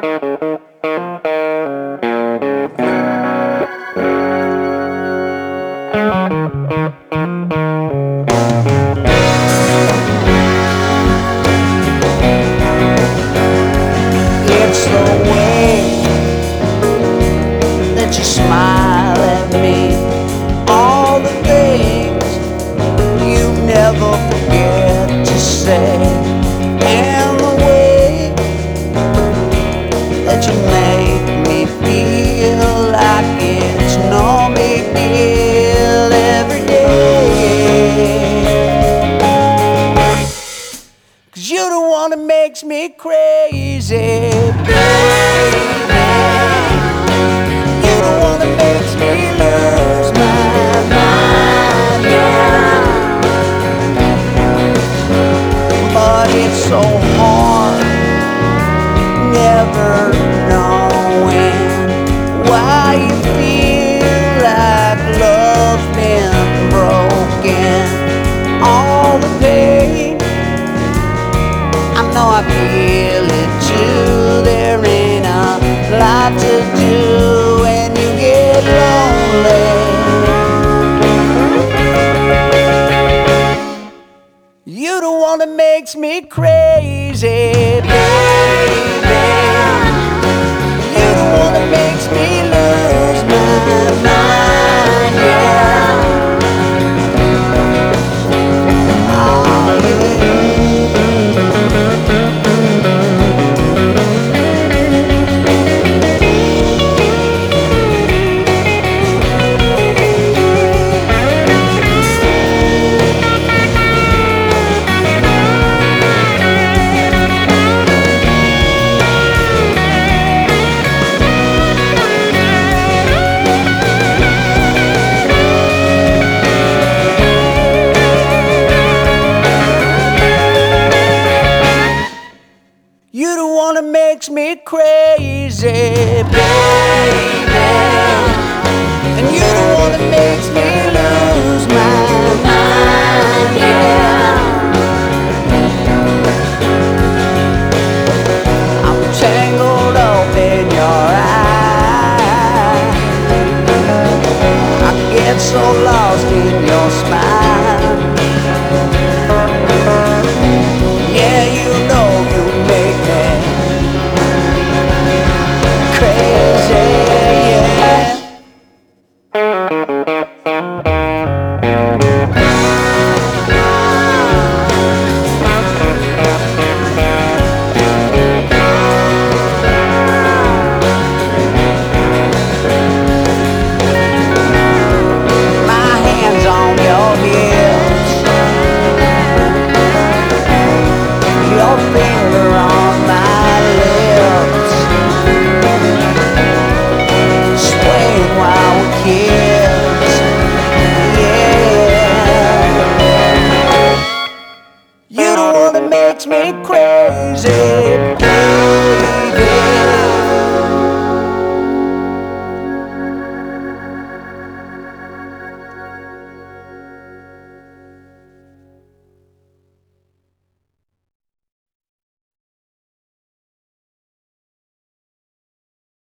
It's the way that you smile at me, all the things you never forget to say, and the way that you make me feel like it's no big deal every day. 'Cause you're the one that makes me crazy, baby. You're the one that makes me lose my mind, yeah. But it's so hard never knowing why you feel like love's been broken. All the pain, I know I feel it too. There ain't a lot to do when you get lonely. You're the one that makes me crazy, baby. You're the one that makes me lose my mind, yeah. Oh, yeah. You're the one that makes me crazy, baby. And you're the one that makes me lose my mind, yeah. I'm tangled up in your eyes. I get so lost in your smile. Yeah, you know you make me crazy, yeah. My hands on your hips, your finger on my lips, swaying while we kiss, yeah. You're the one that makes me crazy.